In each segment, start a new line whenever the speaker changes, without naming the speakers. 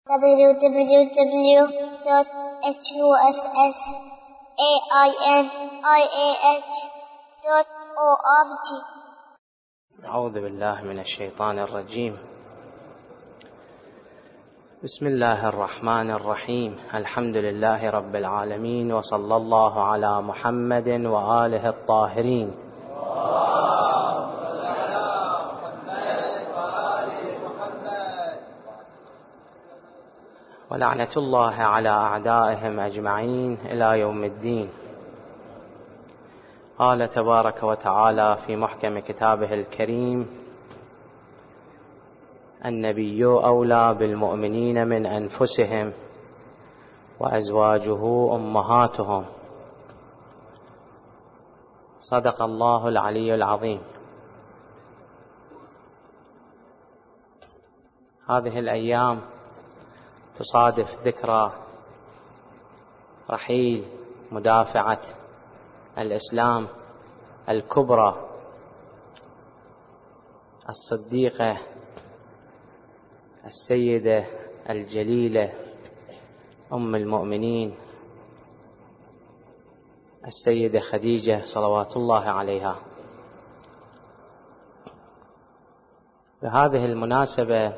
www.husainiah.org.
أعوذ بالله من الشيطان الرجيم. بسم الله الرحمن الرحيم. الحمد لله رب العالمين، وصلى الله على محمد وآله الطاهرين. ولعنة الله على أعدائهم أجمعين إلى يوم الدين. قال تبارك وتعالى في محكم كتابه الكريم: النبي أولى بالمؤمنين من أنفسهم وأزواجه أمهاتهم. صدق الله العلي العظيم. هذه الأيام تصادف ذكرى رحيل مدافعة الإسلام الكبرى الصديقة السيدة الجليلة أم المؤمنين السيدة خديجة صلوات الله عليها. بهذه المناسبة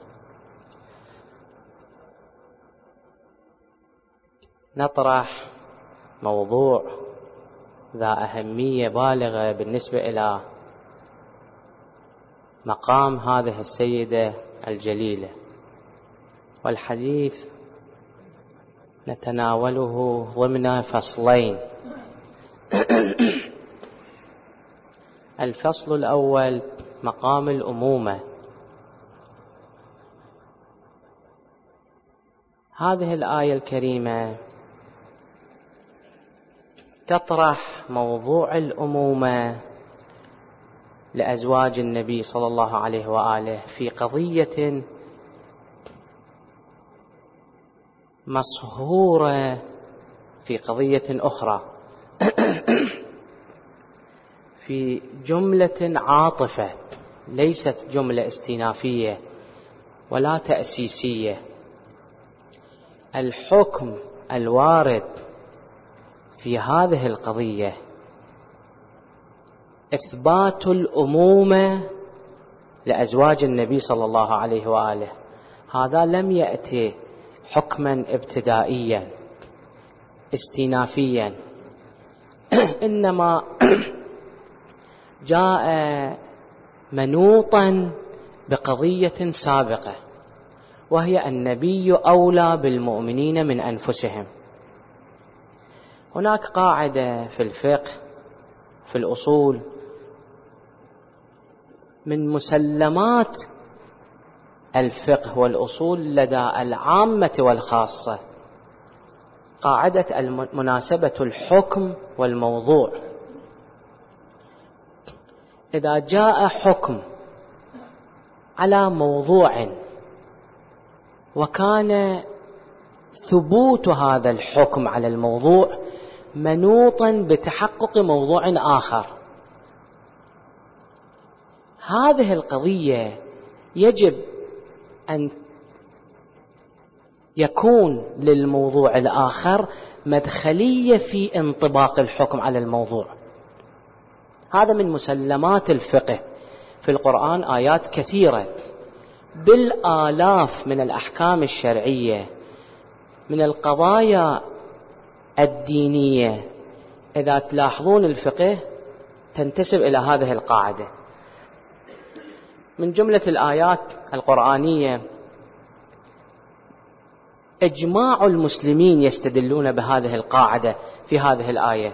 نطرح موضوع ذا أهمية بالغة بالنسبة إلى مقام هذه السيدة الجليلة، والحديث نتناوله ضمن فصلين. الفصل الأول مقام الأمومة. هذه الآية الكريمة تطرح موضوع الأمومة لأزواج النبي صلى الله عليه وآله في قضية مصهورة في قضية أخرى، في جملة عاطفة ليست جملة استئنافية ولا تأسيسية. الحكم الوارد في هذه القضية إثبات الأمومة لأزواج النبي صلى الله عليه وآله. هذا لم يأتي حكما ابتدائيا استئنافيا، إنما جاء منوطا بقضية سابقة، وهي النبي أولى بالمؤمنين من أنفسهم. هناك قاعدة في الفقه في الأصول من مسلمات الفقه والأصول لدى العامة والخاصة، قاعدة مناسبة الحكم والموضوع. إذا جاء حكم على موضوع وكان ثبوت هذا الحكم على الموضوع منوطا بتحقق موضوع آخر، هذه القضية يجب أن يكون للموضوع الآخر مدخلية في انطباق الحكم على الموضوع. هذا من مسلمات الفقه. في القرآن آيات كثيرة بالآلاف من الأحكام الشرعية من القضايا الدينية، إذا تلاحظون الفقه تنتسب إلى هذه القاعدة. من جملة الآيات القرآنية إجماع المسلمين يستدلون بهذه القاعدة في هذه الآية: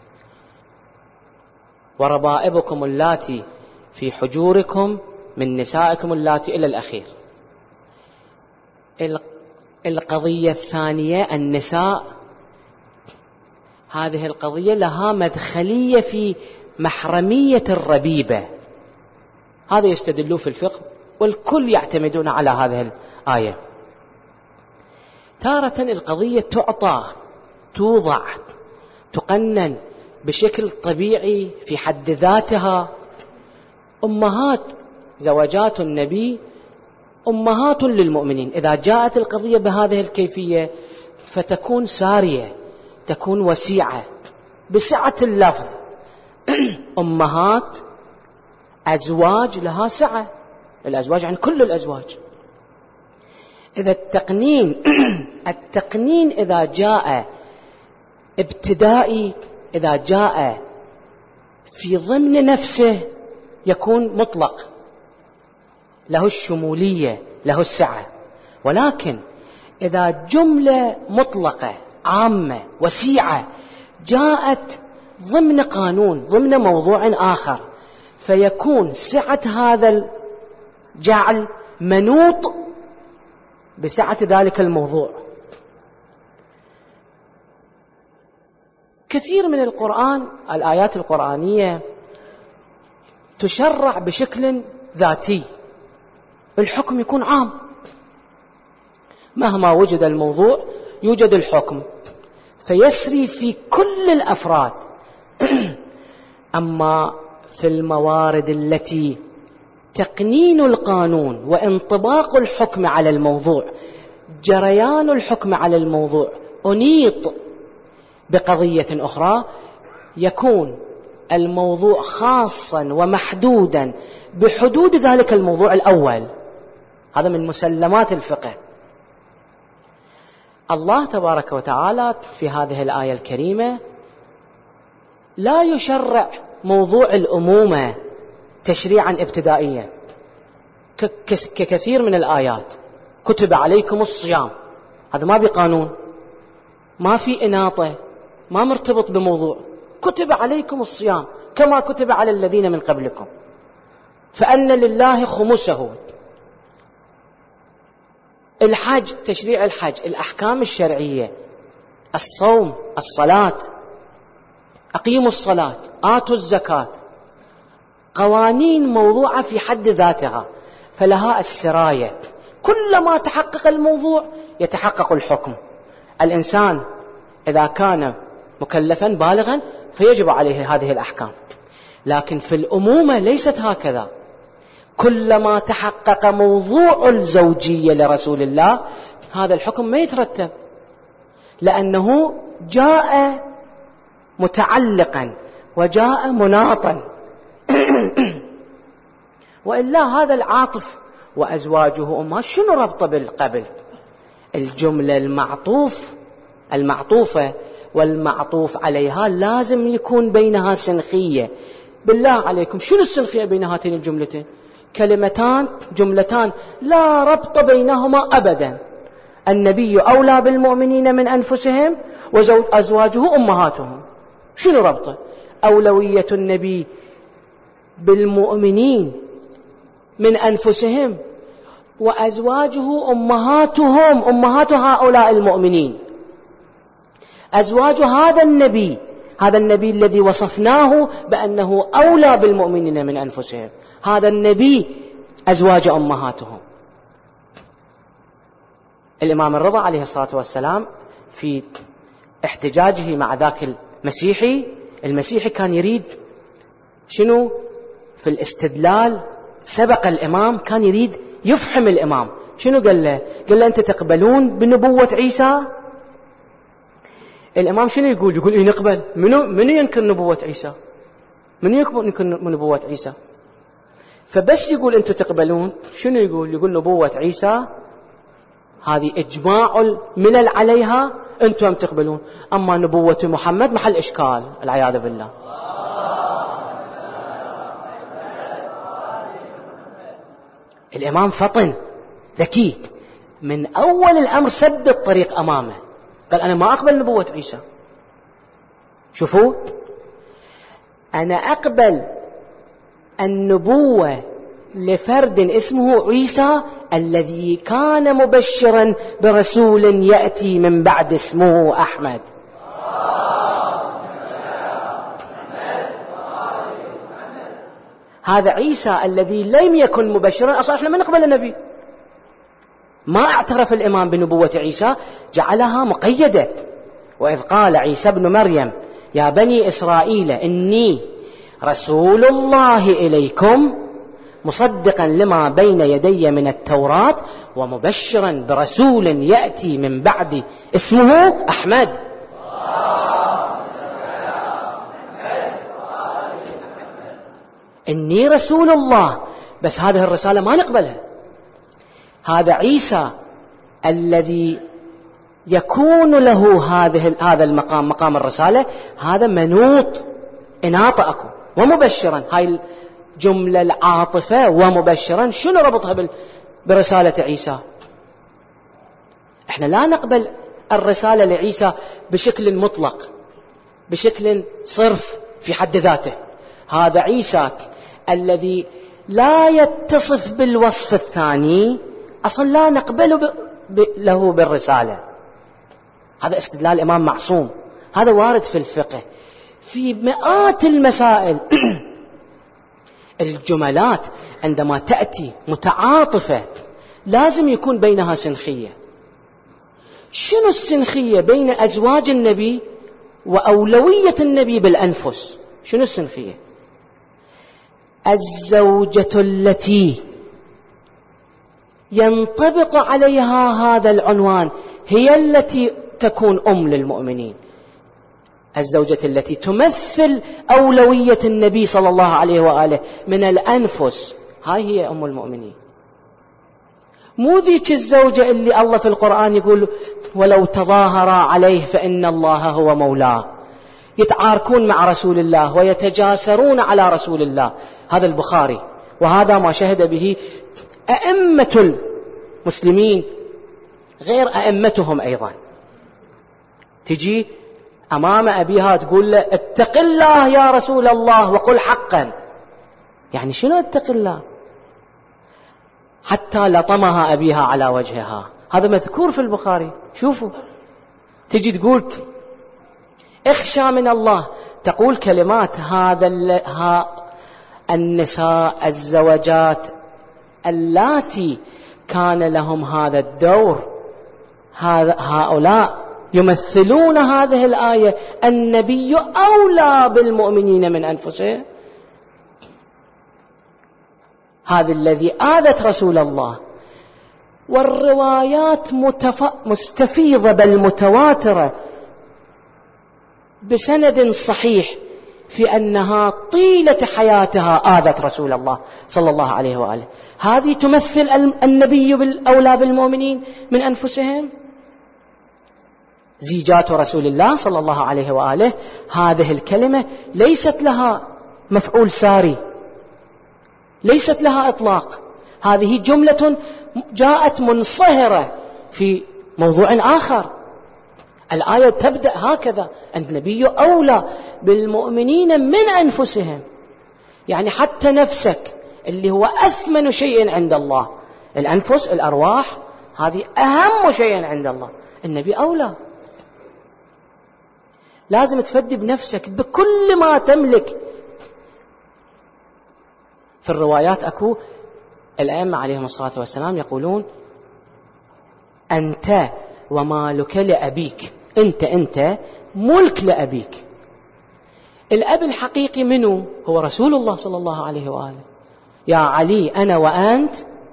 وربائبكم اللاتي في حجوركم من نسائكم اللاتي إلى الأخير. القضية الثانية النساء، هذه القضية لها مدخلية في محرمية الربيبة، هذا يستدلون في الفقه والكل يعتمدون على هذه الآية. تارة القضية توضع تقنن بشكل طبيعي في حد ذاتها. أمهات زوجات النبي أمهات للمؤمنين. إذا جاءت القضية بهذه الكيفية فتكون سارية، تكون وسيعة بسعة اللفظ. أمهات، أزواج لها سعة، الأزواج عن كل الأزواج. إذا التقنين إذا جاء ابتدائي، إذا جاء في ضمن نفسه يكون مطلق، له الشمولية، له السعة. ولكن إذا جملة مطلقة عامة وسيعة جاءت ضمن قانون، ضمن موضوع آخر، فيكون سعة هذا الجعل منوط بسعة ذلك الموضوع. كثير من القرآن، الآيات القرآنية تشرع بشكل ذاتي، الحكم يكون عام، مهما وجد الموضوع يوجد الحكم فيسري في كل الأفراد. أما في الموارد التي تقنين القانون وانطباق الحكم على الموضوع، جريان الحكم على الموضوع أنيط بقضية أخرى، يكون الموضوع خاصا ومحدودا بحدود ذلك الموضوع الأول. هذا من مسلمات الفقه. الله تبارك وتعالى في هذه الآية الكريمة لا يشرع موضوع الأمومة تشريعا ابتدائيا ككثير من الآيات. كتب عليكم الصيام، هذا ما بقانون، ما في إناطة، ما مرتبط بموضوع. كتب عليكم الصيام كما كتب على الذين من قبلكم، فأن لله خمسه. الحج، تشريع الحج، الأحكام الشرعية، الصوم، الصلاة، أقيموا الصلاة، آتوا الزكاة، قوانين موضوعة في حد ذاتها فلها السراية. كلما تحقق الموضوع يتحقق الحكم. الإنسان إذا كان مكلفا بالغا فيجب عليه هذه الأحكام. لكن في الأمومة ليست هكذا. كلما تحقق موضوع الزوجية لرسول الله هذا الحكم ما يترتب، لأنه جاء متعلقا وجاء مناطا. وإلا هذا العاطف وأزواجه أمها شنو ربطه بالقبل؟ الجملة المعطوفة والمعطوف عليها لازم يكون بينها سنخية. بالله عليكم شنو السنخية بين هاتين الجملتين؟ كلمتان، جملتان لا ربط بينهما أبدا. النبي أولى بالمؤمنين من أنفسهم وأزواجه أمهاتهم. شنو ربطه؟ أولوية النبي بالمؤمنين من أنفسهم وأزواجه أمهاتهم، أمهات هؤلاء المؤمنين. أزواج هذا النبي الذي وصفناه بأنه أولى بالمؤمنين من أنفسهم، هذا النبي أزواج أمهاتهم. الإمام الرضا عليه الصلاة والسلام في احتجاجه مع ذاك المسيحي كان يريد شنو في الاستدلال؟ سبق الإمام، كان يريد يفهم الإمام. شنو قال له؟ قال له أنت تقبلون بنبوة عيسى؟ الإمام شنو يقول؟ يقول إيه نقبل. منو ينكر نبوة عيسى؟ منو ينكر نبوة عيسى؟ فبس يقول أنتم تقبلون، شنو يقول؟ يقول نبوة عيسى هذه إجماع الملل عليها، أنتم تقبلون. أما نبوة محمد محل إشكال، العياذ بالله. الإمام فطن ذكي، من أول الأمر سد الطريق أمامه، قال أنا ما أقبل نبوة عيسى. شوفوا، أنا أقبل النبوة لفرد اسمه عيسى الذي كان مبشرا برسول يأتي من بعد اسمه أحمد. هذا عيسى الذي لم يكن مبشرا، أصلا احنا ما نقبل النبي. ما اعترف الإمام بنبوة عيسى، جعلها مقيدة. وإذ قال عيسى ابن مريم يا بني إسرائيل إني رسول الله إليكم مصدقا لما بين يدي من التوراة ومبشرا برسول يأتي من بعدي اسمه أحمد. إني رسول الله. بس هذه الرسالة ما نقبلها. هذا عيسى الذي يكون له هذا المقام، مقام الرسالة، هذا منوط إناطة أكو. ومبشرا، هاي الجملة العاطفة ومبشرا شنو ربطها برسالة عيسى؟ احنا لا نقبل الرسالة لعيسى بشكل مطلق، بشكل صرف في حد ذاته. هذا عيسى الذي لا يتصف بالوصف الثاني أصلا لا نقبل له بالرسالة. هذا استدلال الإمام معصوم، هذا وارد في الفقه في مئات المسائل. الجملات عندما تأتي متعاطفة لازم يكون بينها سنخية. شنو السنخية بين أزواج النبي وأولوية النبي بالأنفس؟ شنو السنخية؟ الزوجة التي ينطبق عليها هذا العنوان هي التي تكون أم للمؤمنين. الزوجة التي تمثل أولوية النبي صلى الله عليه وآله من الأنفس، هاي هي أم المؤمنين. مو ذيك الزوجة اللي الله في القرآن يقول ولو تظاهر عليه فإن الله هو مولاه، يتعاركون مع رسول الله ويتجاسرون على رسول الله. هذا البخاري، وهذا ما شهد به أئمة المسلمين غير أئمتهم أيضا. تجي أمام أبيها تقول له اتق الله يا رسول الله وقل حقا. يعني شنو اتق الله؟ حتى لطمها أبيها على وجهها. هذا مذكور في البخاري. شوفوا، تجي تقول اخشى من الله، تقول كلمات النساء الزوجات اللاتي كان لهم هذا الدور، هؤلاء يمثلون هذه الآية. النبي أولى بالمؤمنين من أنفسهم. هذا الذي آذت رسول الله. والروايات مستفيضة بل متواترة بسند صحيح في أنها طيلة حياتها آذت رسول الله صلى الله عليه وآله. هذه تمثل النبي بالأولى بالمؤمنين من أنفسهم. زيجات رسول الله صلى الله عليه وآله، هذه الكلمة ليست لها مفعول ساري، ليست لها إطلاق. هذه جملة جاءت منصهرة في موضوع آخر. الآية تبدأ هكذا: النبي أولى بالمؤمنين من أنفسهم. يعني حتى نفسك اللي هو أثمن شيء عند الله، الأنفس الأرواح هذه أهم شيء عند الله، النبي أولى. لازم تفدي بنفسك بكل ما تملك. في الروايات أكو الأئمة عليهم الصلاة والسلام يقولون أنت ومالك لأبيك. أنت ملك لأبيك. الأب الحقيقي منه هو رسول الله صلى الله عليه وآله. يا علي أنا وأنت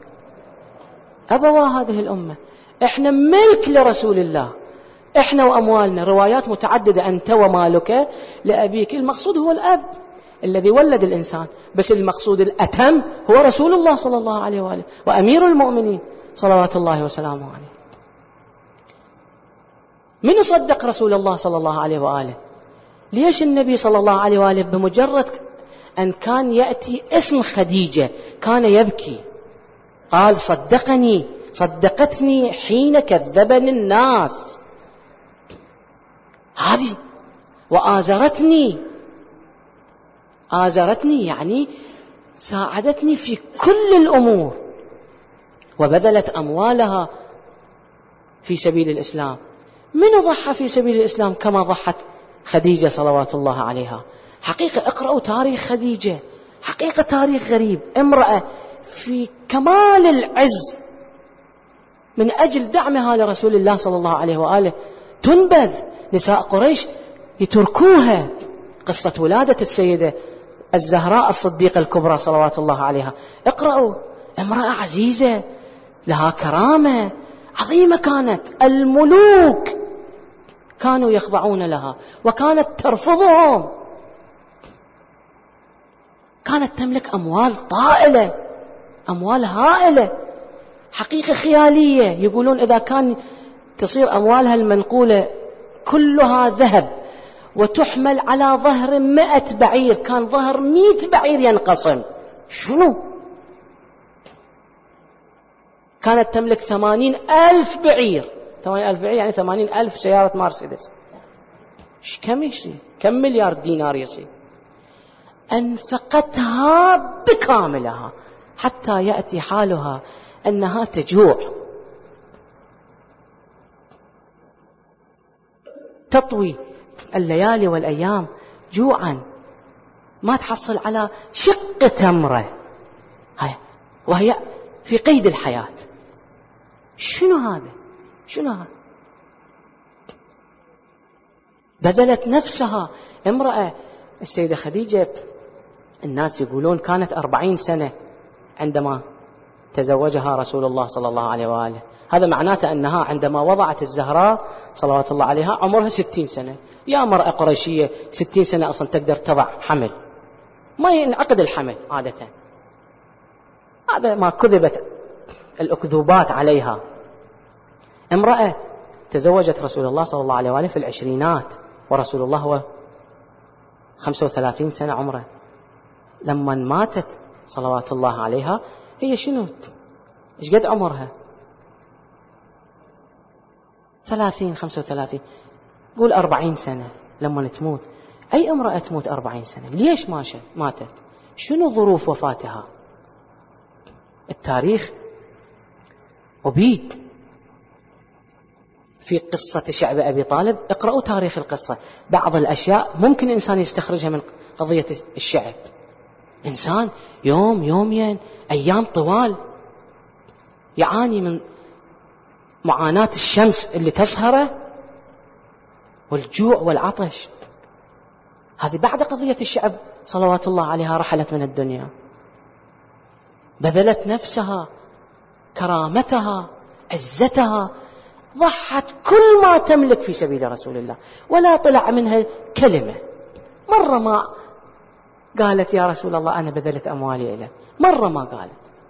أبوا هذه الأمة، إحنا ملك لرسول الله، إحنا وأموالنا. روايات متعددة: أنت ومالك لأبيك. المقصود هو الأب الذي ولد الإنسان، بس المقصود الأتم هو رسول الله صلى الله عليه وآله وأمير المؤمنين صلوات الله وسلامه عليه. من يصدق رسول الله صلى الله عليه وآله؟ ليش النبي صلى الله عليه وآله بمجرد أن كان يأتي اسم خديجة كان يبكي؟ قال صدقتني حين كذبني الناس، هذه وآزرتني يعني ساعدتني في كل الأمور وبذلت أموالها في سبيل الإسلام. من ضحى في سبيل الإسلام كما ضحت خديجة صلوات الله عليها؟ حقيقة اقرأوا تاريخ خديجة، حقيقة تاريخ غريب. امرأة في كمال العز من أجل دعمها لرسول الله صلى الله عليه وآله تنبذ. نساء قريش يتركوها. قصة ولادة السيدة الزهراء الصديقة الكبرى صلوات الله عليها. اقرأوا، امرأة عزيزة لها كرامة عظيمة، كانت الملوك كانوا يخضعون لها وكانت ترفضهم. كانت تملك أموال طائلة، أموال هائلة، حقيقة خيالية. يقولون إذا كان تصير أموالها المنقولة كلها ذهب وتحمل على ظهر 100 بعير، كان ظهر 100 بعير ينقسم. شنو؟ كانت تملك 80,000 بعير. 80,000 بعير يعني 80,000 سيارة مرسيدس. كم يصير؟ كم مليار دينار يصير؟ أنفقتها بكاملها حتى يأتي حالها أنها تجوع، تطوي الليالي والأيام جوعا، ما تحصل على شق تمرة، وهي في قيد الحياة. شنو هذا؟ شنو هذا؟ بذلت نفسها. امرأة السيدة خديجة الناس يقولون كانت 40 سنة عندما تزوجها رسول الله صلى الله عليه وآله. هذا معناته أنها عندما وضعت الزهراء صلوات الله عليها عمرها 60 سنة. يا مرأة قريشية 60 سنة أصلا تقدر تضع حمل، ما ينعقد الحمل عادة. هذا ما كذبت الأكذوبات عليها. امرأة تزوجت رسول الله صلى الله عليه وآله في العشرينات، ورسول الله هو 35 سنة عمره. لما ماتت صلوات الله عليها هي شنو؟ ايش قد عمرها؟ 30 35، قول 40 سنة لما تموت. أي امرأة تموت 40 سنة؟ ليش ماتت؟ شنو ظروف وفاتها؟ التاريخ أبيد في قصة شعب أبي طالب. اقرأوا تاريخ القصة. بعض الأشياء ممكن إنسان يستخرجها من قضية الشعب. إنسان يوم يومين أيام طوال يعاني من معاناة الشمس اللي تسهره والجوع والعطش. هذه بعد قضية الشعب صلوات الله عليها رحلت من الدنيا. بذلت نفسها، كرامتها، عزتها، ضحت كل ما تملك في سبيل رسول الله، ولا طلع منها كلمة. مرة ما قالت يا رسول الله أنا بذلت أموالي إليك، مرة ما قالت.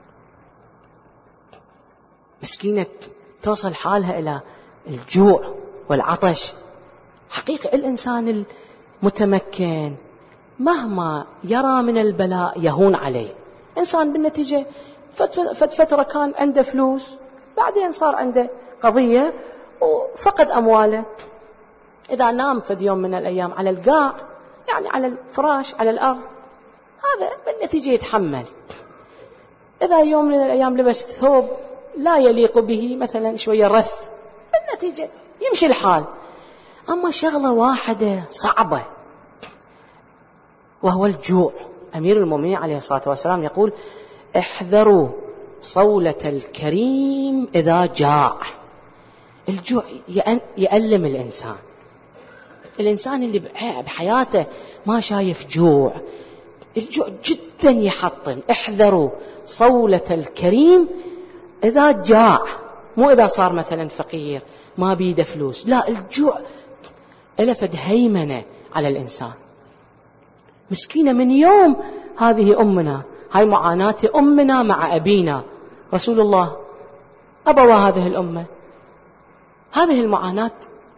مسكينة توصل حالها إلى الجوع والعطش. حقيقة الإنسان المتمكن مهما يرى من البلاء يهون عليه. إنسان بالنتيجة فترة كان عنده فلوس، بعدين صار عنده قضية وفقد أمواله. إذا نام فد يوم من الأيام على القاع، يعني على الفراش على الأرض، هذا بالنتيجة يتحمل. إذا يوم من الأيام لبس ثوب لا يليق به، مثلا شوية رث، بالنتيجة يمشي الحال. أما شغلة واحدة صعبة وهو الجوع. أمير المؤمنين عليه الصلاة والسلام يقول احذروا صولة الكريم إذا جاع. الجوع يألم الإنسان. الإنسان اللي بحياته ما شايف جوع، الجوع جدا يحطم. احذروا صولة الكريم إذا جاع، مو إذا صار مثلا فقير ما بيده فلوس، لا، الجوع ألفت هيمنة على الإنسان. مسكينة من يوم هذه أمنا، هاي معاناة أمنا مع أبينا رسول الله، أبوا هذه الأمة. هذه المعاناة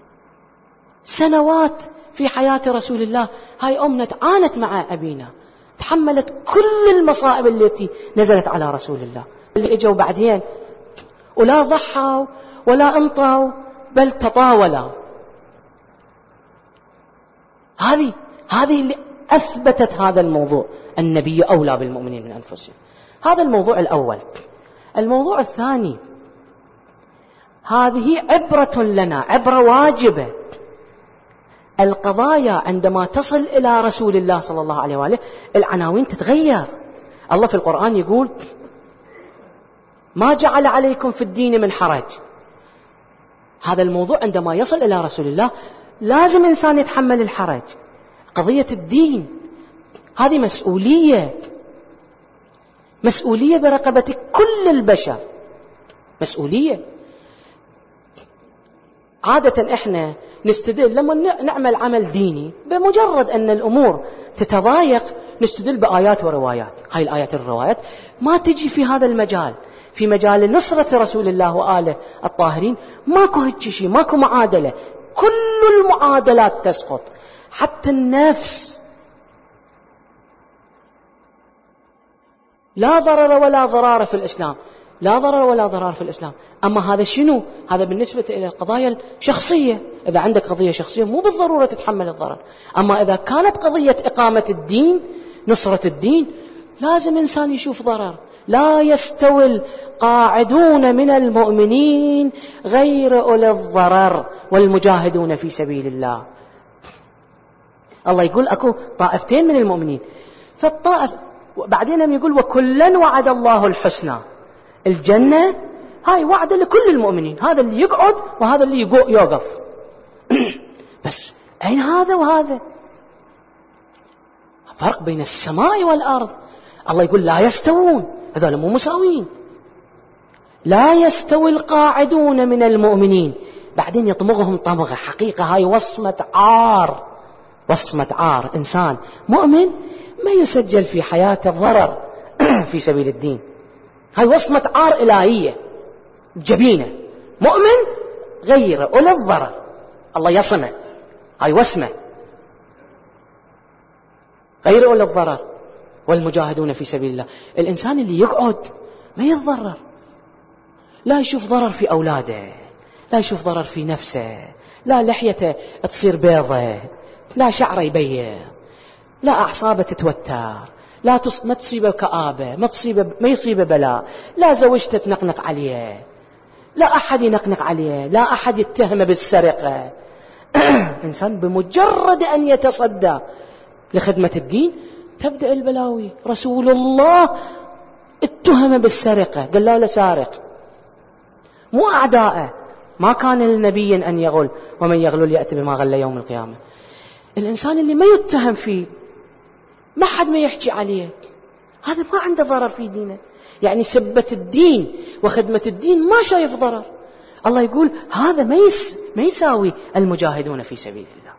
سنوات في حياة رسول الله. هاي أمنا عانت مع أبينا، تحملت كل المصائب التي نزلت على رسول الله. اللي اجوا بعدين ولا ضحوا ولا انطوا بل تطاولوا. هذه اللي أثبتت هذا الموضوع. النبي أولى بالمؤمنين من أنفسهم. هذا الموضوع الأول. الموضوع الثاني، هذه عبرة لنا، عبرة واجبة. القضايا عندما تصل إلى رسول الله صلى الله عليه وآله العناوين تتغير. الله في القرآن يقول ما جعل عليكم في الدين من حرج. هذا الموضوع عندما يصل إلى رسول الله لازم إنسان يتحمل الحرج. قضية الدين، هذه مسؤولية برقبة كل البشر، مسؤولية. عادة احنا نستدل لما نعمل عمل ديني بمجرد ان الامور تتضايق نستدل بآيات وروايات. هاي الآيات والروايات ما تجي في هذا المجال، في مجال نصرة رسول الله وآله الطاهرين ماكو هيك شيء، ماكو معادلة، كل المعادلات تسقط، حتى النفس لا ضرر ولا ضرار في الإسلام، لا ضرر ولا ضرار في الإسلام. أما هذا شنو؟ هذا بالنسبة إلى القضايا الشخصية. إذا عندك قضية شخصية مو بالضرورة تتحمل الضرر. أما إذا كانت قضية إقامة الدين، نصرة الدين، لازم إنسان يشوف ضرر. لا يستوي القاعدون من المؤمنين غير أولي الضرر والمجاهدون في سبيل الله. الله يقول أكو طائفتين من المؤمنين، فالطائف بعدين يقول وكلا وعد الله الحسنى. الجنة هاي وعد لكل المؤمنين، هذا اللي يقعد وهذا اللي يوقف. بس أين هذا وهذا؟ فرق بين السماء والأرض. الله يقول لا يستوون، هذول مو مساوين. لا يستوي القاعدون من المؤمنين، بعدين يطمغهم طمغة حقيقة. هاي وصمة عار، وصمة عار. إنسان مؤمن ما يسجل في حياته الضرر في سبيل الدين. هاي وصمة عار إلهية جبينة. مؤمن غير أولي الضرر الله يصمه، هاي وصمة غير أولي الضرر والمجاهدون في سبيل الله. الإنسان اللي يقعد ما يتضرر، لا يشوف ضرر في أولاده، لا يشوف ضرر في نفسه، لا لحيته تصير بيضة، لا شعره يبيض، لا أعصابه تتوتر، ما تصيبه كآبة، ما يصيبه بلاء، لا زوجته تنقنق عليه، لا أحد ينقنق عليه، لا أحد يتهمه بالسرقة. إنسان بمجرد أن يتصدى لخدمة الدين تبدأ البلاوي. رسول الله اتهم بالسرقة، قال له سارق، مو أعدائه. ما كان للنبي أن يغل، ومن يغل يأتي بما غل يوم القيامة. الإنسان اللي ما يتهم فيه، ما حد ما يحكي عليه، هذا ما عنده ضرر في دينه. يعني سبة الدين وخدمة الدين ما شايف ضرر. الله يقول هذا ما يساوي المجاهدون في سبيل الله.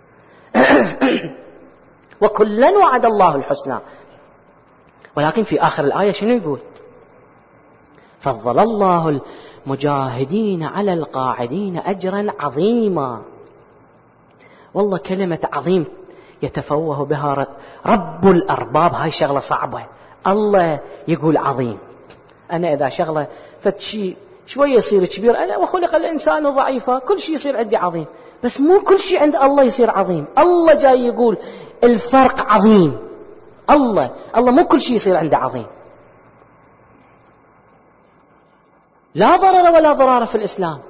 وكلا وعد الله الحسنى. ولكن في آخر الآية شنو يقول؟ فضل الله المجاهدين على القاعدين أجرا عظيما. والله كلمة عظيم يتفوه بها رب الأرباب. هاي شغلة صعبة. الله يقول عظيم. أنا إذا شغلة فتشي شوية يصير كبير، أنا وخلق الإنسان ضعيفا، كل شيء يصير عندي عظيم. بس مو كل شيء عند الله يصير عظيم. الله جاي يقول الفرق عظيم. الله مو كل شيء يصير عنده عظيم. لا ضرر ولا ضرار في الإسلام.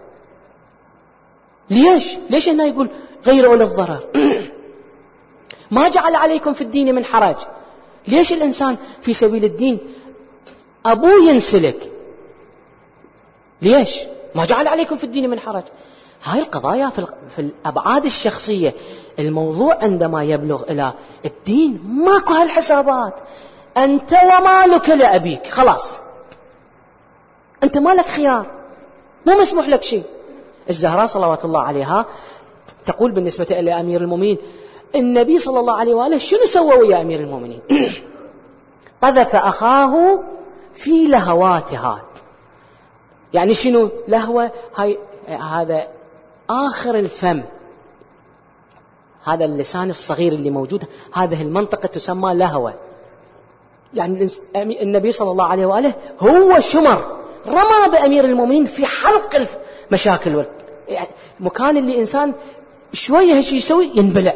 ليش هنا يقول غير أولي الضرر؟ ما جعل عليكم في الدين من حرج. ليش الإنسان في سبيل الدين أبوه ينسلك؟ ليش ما جعل عليكم في الدين من حرج؟ هاي القضايا في الأبعاد الشخصية. الموضوع عندما يبلغ إلى الدين ماكو هالحسابات. أنت ومالك لأبيك، خلاص أنت مالك خيار، مو مسموح لك شيء. الزهراء صلوات الله عليها تقول بالنسبة إلى أمير المؤمنين، النبي صلى الله عليه وآله شنو سوى ويا أمير المؤمنين؟ قذف أخاه في لهواتها. يعني شنو لهوة؟ هذا آخر الفم، هذا اللسان الصغير اللي موجود، هذه المنطقة تسمى لهوة. يعني النبي صلى الله عليه وآله هو شمر رمى بأمير المؤمنين في حلق المشاكل. يعني مكان اللي إنسان شوية هالشي يسوي ينبلع.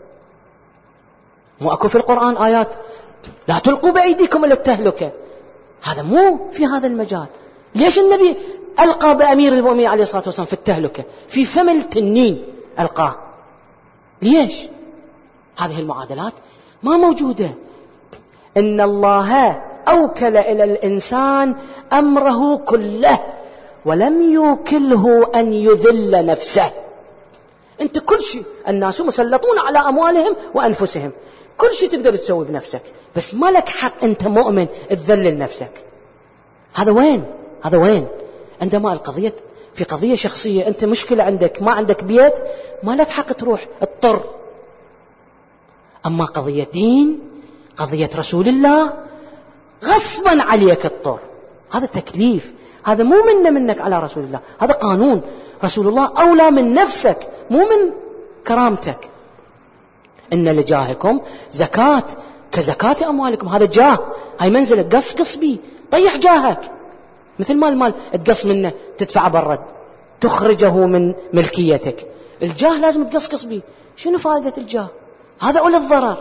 مو أكو في القرآن آيات لا تلقوا بأيديكم إلى التهلكة؟ هذا مو في هذا المجال. ليش النبي ألقى بأمير المؤمنين عليه الصلاة والسلام في التهلكة، في فم التنين ألقاه؟ ليش؟ هذه المعادلات ما موجودة. إن الله أوكل إلى الإنسان أمره كله ولم يوكله أن يذل نفسه. أنت كل شيء، الناس مسلطون على أموالهم وأنفسهم، كل شيء تقدر تسوي بنفسك، بس ما لك حق أنت مؤمن تذلل نفسك. هذا وين عندما القضية في قضية شخصية، أنت مشكلة عندك، ما عندك بيت، ما لك حق تروح اضطر. أما قضية دين، قضية رسول الله، غصبا عليك اضطر. هذا تكليف، هذا مو منك على رسول الله، هذا قانون. رسول الله أولى من نفسك، مو من كرامتك. إن لجاهكم زكاة كزكاة أموالكم. هذا جاه، هاي منزلة، قص بيه، طيح جاهك. مثل ما المال تقص منه تدفع بالرد، تخرجه من ملكيتك. الجاه لازم تقص بيه. شنو فائدة الجاه؟ هذا أولى الضرر.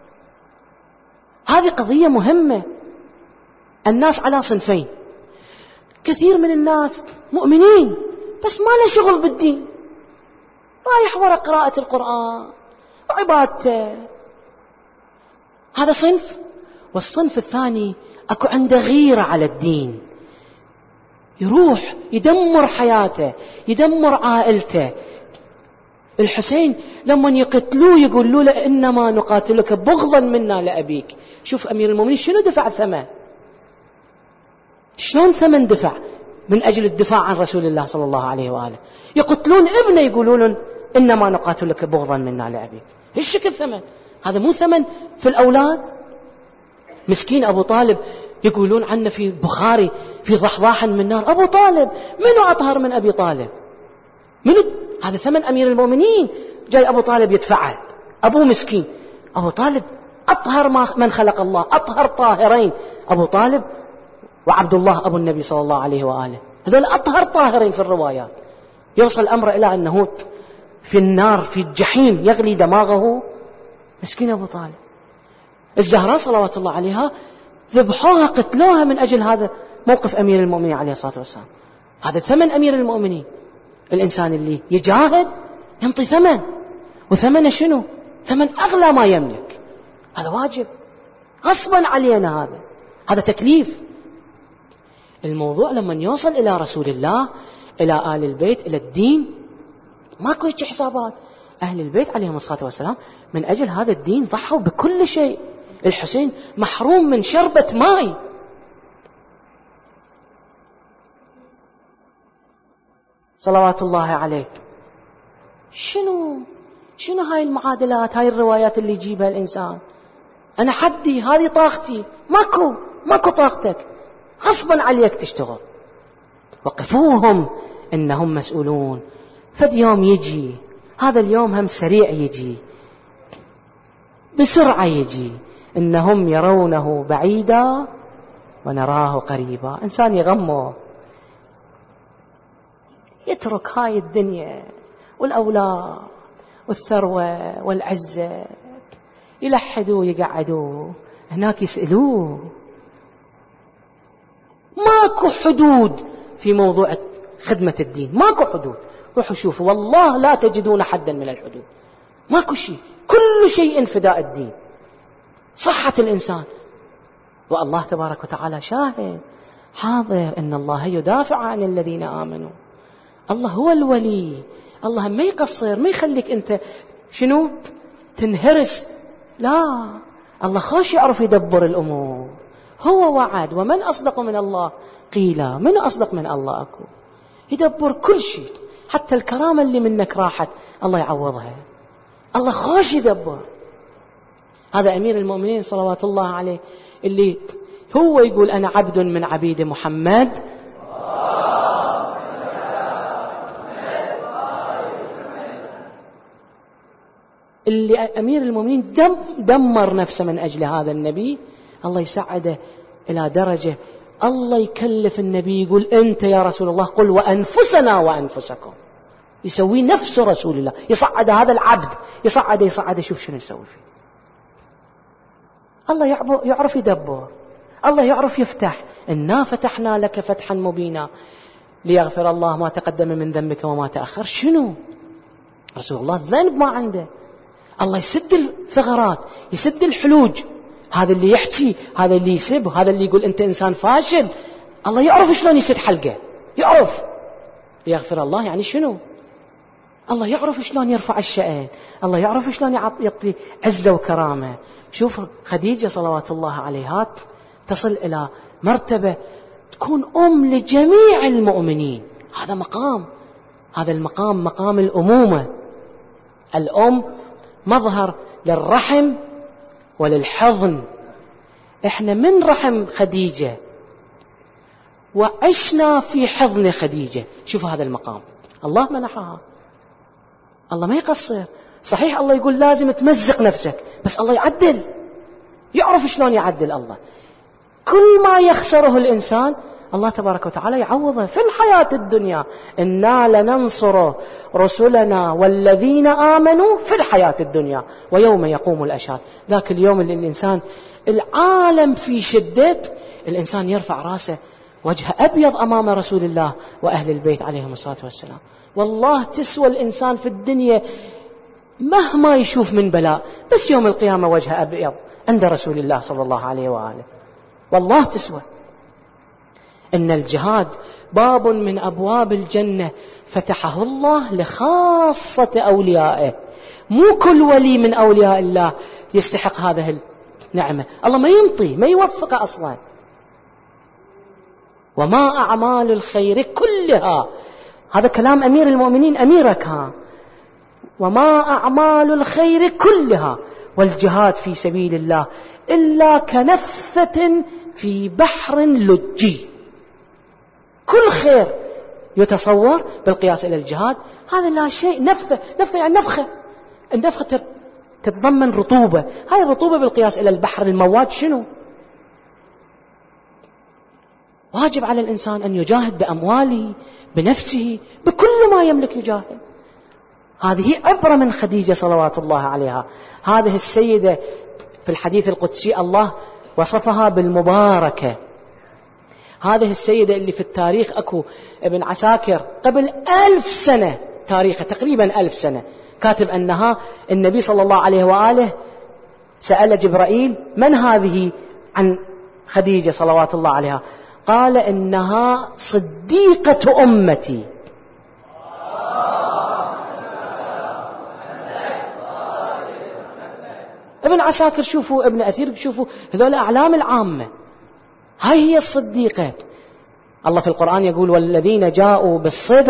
هذه قضية مهمة. الناس على صنفين، كثير من الناس مؤمنين بس ما له شغل بالدين، رايح وراء قراءة القرآن وعبادته، هذا صنف. والصنف الثاني أكو عنده غيرة على الدين، يروح يدمر حياته، يدمر عائلته. الحسين لما يقتلوه يقولوا له إنما نقاتلك بغضا منا لأبيك. شوف أمير المؤمنين شنو دفع ثمن، شلون ثمن دفع من أجل الدفاع عن رسول الله صلى الله عليه وآله. يقتلون ابنه يقولون إنما نقاتلك بغضا منا لأبيك. ايش شكل ثمن؟ هذا مو ثمن في الأولاد. مسكين أبو طالب يقولون عنه في بخاري في ضحضاح من نار. أبو طالب منو أطهر من أبي طالب؟ هذا ثمن أمير المؤمنين جاي أبو طالب يدفعه. أبو مسكين، أبو طالب أطهر من خلق الله، أطهر طاهرين، أبو طالب وعبد الله أبو النبي صلى الله عليه وآله، هذول أطهر طاهرين في الروايات. يوصل الأمر إلى أنه في النار في الجحيم يغلي دماغه. مسكين أبو طالب. الزهراء صلوات الله عليها ذبحوها، قتلوها من أجل هذا موقف أمير المؤمنين عليه الصلاة والسلام. هذا ثمن أمير المؤمنين. الإنسان اللي يجاهد ينطي ثمن، وثمن شنو؟ ثمن أغلى ما يملك. هذا واجب غصبا علينا، هذا تكليف. الموضوع لما يوصل إلى رسول الله، إلى آل البيت، إلى الدين، ماكو هيك حسابات. أهل البيت عليهم الصلاة والسلام من أجل هذا الدين ضحوا بكل شيء. الحسين محروم من شربة ماء. صلوات الله عليك. شنو هاي المعادلات، هاي الروايات اللي يجيبها الإنسان؟ أنا حدي، هذه طاقتي، ماكو طاقتك، غصبا عليك تشتغل. وقفوهم إنهم مسؤولون. فد يوم يجي، هذا اليوم هم سريع يجي، بسرعة يجي. إنهم يرونه بعيدا ونراه قريبا. إنسان يغمه، يترك هاي الدنيا والأولاد والثروة والعزة، يلحدوا يقعدوا هناك يسألوه. ماكو حدود في موضوع خدمة الدين، ماكو حدود. روحوا شوفوا، والله لا تجدون حدا من الحدود، ماكو شيء، كل شيء فداء الدين، صحة الإنسان. والله تبارك وتعالى شاهد حاضر إن الله يدافع عن الذين آمنوا. الله هو الولي، الله ما يقصر، ما يخليك أنت تنهرس. لا، الله خوش يعرف يدبر الأمور. هو وعد، ومن أصدق من الله قيلا. من أصدق من الله أكو؟ يدبر كل شيء، حتى الكرامة اللي منك راحت الله يعوضها. الله خوش يدبر. هذا أمير المؤمنين صلوات الله عليه، اللي هو يقول أنا عبد من عبيد محمد. اللي أمير المؤمنين دمر نفسه من أجل هذا النبي، الله يسعده إلى درجة الله يكلف النبي يقول أنت يا رسول الله قل وأنفسنا وأنفسكم. يسوي نفسه رسول الله، يصعد هذا العبد، يصعد شوف شنو يسوي فيه. الله يعرف يدبر، الله يعرف يفتح. إنا فتحنا لك فتحا مبينا ليغفر الله ما تقدم من ذنبك وما تأخر. شنو رسول الله الذنب ما عنده، الله يسد الثغرات، يسد الحلوج. هذا اللي يحكي، هذا اللي يسب، هذا اللي يقول أنت إنسان فاشل، الله يعرف شلون يسد حلقه، يعرف. ليغفر الله يعني شنو؟ الله يعرف شلون يرفع الشأن، الله يعرف شلون يعطي عزة وكرامة. شوف خديجة صلوات الله عليها تصل إلى مرتبة تكون لجميع المؤمنين. هذا مقام، هذا المقام مقام الأمومة. الأم مظهر للرحم وللحضن. احنا من رحم خديجة وعشنا في حضن خديجة. شوفوا هذا المقام الله منحها. الله ما يقصر. صحيح الله يقول لازم تمزق نفسك، بس الله يعدل، يعرف شلون يعدل. الله كل ما يخسره الإنسان الله تبارك وتعالى يعوضه في الحياة الدنيا. إنا لننصر رسلنا والذين آمنوا في الحياة الدنيا ويوم يقوم الأشهاد. ذاك اليوم اللي الإنسان العالم في شدة، الإنسان يرفع راسه وجهه أبيض أمام رسول الله وأهل البيت عليهم الصلاة والسلام. والله تسوى الإنسان في الدنيا مهما يشوف من بلاء، بس يوم القيامة وجهه أبيض عند رسول الله صلى الله عليه وآله. والله تسوى. إن الجهاد باب من أبواب الجنة فتحه الله لخاصة أوليائه. مو كل ولي من أولياء الله يستحق هذه النعمة. الله ما ينطي، ما يوفقه أصلا. وما أعمال الخير كلها، هذا كلام أمير المؤمنين أميرك ها. وما أعمال الخير كلها والجهاد في سبيل الله إلا كنفثة في بحر لجي. كل خير يتصور بالقياس إلى الجهاد هذا لا شيء. نفثة يعني نفخة. النفخة تتضمن رطوبة. هاي الرطوبة بالقياس إلى البحر المواد شنو؟ واجب على الإنسان أن يجاهد بأمواله بنفسه بكل ما يملك يجاهد. هذه عبرة من خديجة صلوات الله عليها. هذه السيدة في الحديث القدسي الله وصفها بالمباركة. هذه السيدة اللي في التاريخ أكو ابن عساكر قبل 1000 سنة، تاريخها تقريبا 1000 سنة، كاتب أنها النبي صلى الله عليه وآله سأل جبرائيل من هذه عن خديجة صلوات الله عليها، قال إنها صديقة أمتي. ابن عساكر شوفوا، ابن أثير شوفوا، هذول أعلام العامة. هاي هي الصديقة. الله في القرآن يقول والذين جاءوا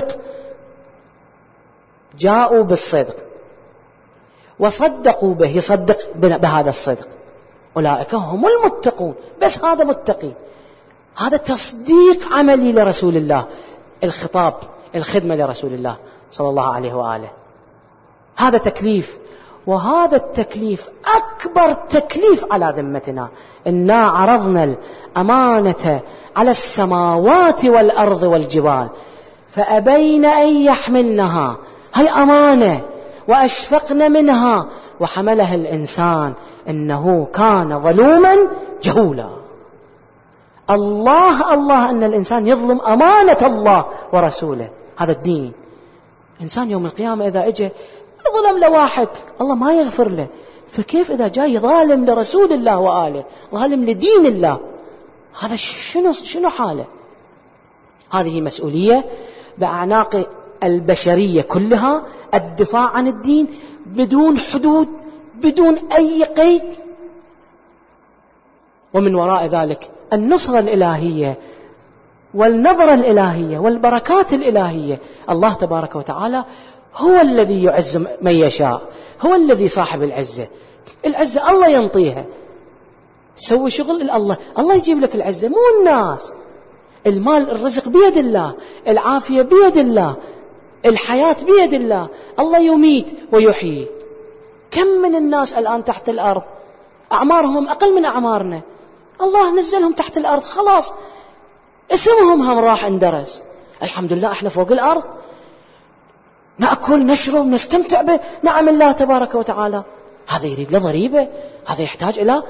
بالصدق وصدقوا به، يصدق بهذا الصدق، أولئك هم المتقون. بس هذا متقي، هذا تصديق عملي لرسول الله. الخطاب الخدمة لرسول الله صلى الله عليه وآله. هذا تكليف، وهذا التكليف أكبر تكليف على ذمتنا. إنا عرضنا الأمانة على السماوات والأرض والجبال فأبين أن يحملنها، هي أمانة، وأشفقن منها وحملها الإنسان إنه كان ظلوما جهولا. الله أن الإنسان يظلم أمانة الله ورسوله. هذا الدين. إنسان يوم القيامة إذا إجى ظلم لواحد الله ما يغفر له، فكيف إذا جاي ظالم لرسول الله وآله، ظالم لدين الله، هذا شنو حاله؟ هذه مسؤولية بأعناق البشرية كلها، الدفاع عن الدين بدون حدود، بدون أي قيد. ومن وراء ذلك النصرة الإلهية والنظرة الإلهية والبركات الإلهية. الله تبارك وتعالى هو الذي يعز من يشاء، هو الذي صاحب العزة. العزة الله ينطيها. سوي شغل الله يجيب لك العزة، مو الناس. المال الرزق بيد الله، العافية بيد الله، الحياة بيد الله. الله يميت ويحيي. كم من الناس الآن تحت الأرض أعمارهم أقل من أعمارنا، الله نزلهم تحت الأرض، خلاص اسمهم هم راح اندرس. الحمد لله احنا فوق الأرض نأكل نشرب نستمتع بنعم الله تبارك وتعالى. هذا يريد له ضريبة، هذا يحتاج إلى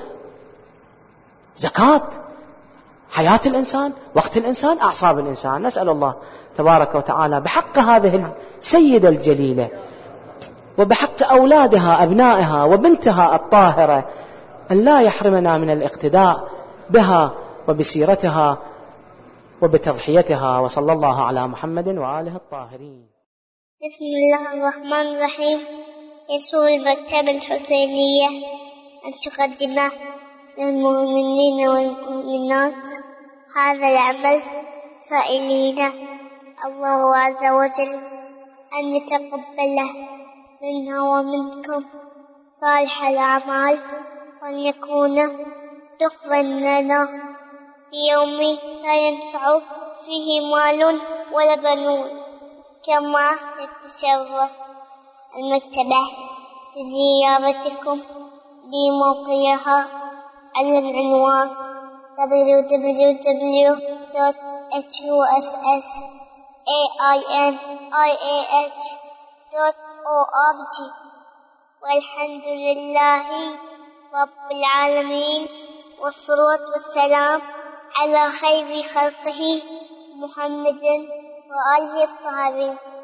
زكاة. حياة الإنسان، وقت الإنسان، أعصاب الإنسان. نسأل الله تبارك وتعالى بحق هذه السيدة الجليلة وبحق أولادها أبنائها وبنتها الطاهرة أن لا يحرمنا من الاقتداء بها وبسيرتها وبتضحيتها. وصلى الله على محمد وآله الطاهرين.
بسم الله الرحمن الرحيم. يسر المكتبة الحسينية أن تقدم للمؤمنين والمؤمنات هذا العمل، سائلين الله عز وجل أن يتقبله منا ومنكم صالح الأعمال، وأن يكون تقبل لنا في يوم لا ينفع فيه مال ولا بنون. كما تتشرف المكتبة بزيارتكم لموقعها على العنوان www.hussainih.org. والحمد لله رب العالمين، والصلاة والسلام على خير خلقه محمد وآله الطاهرين.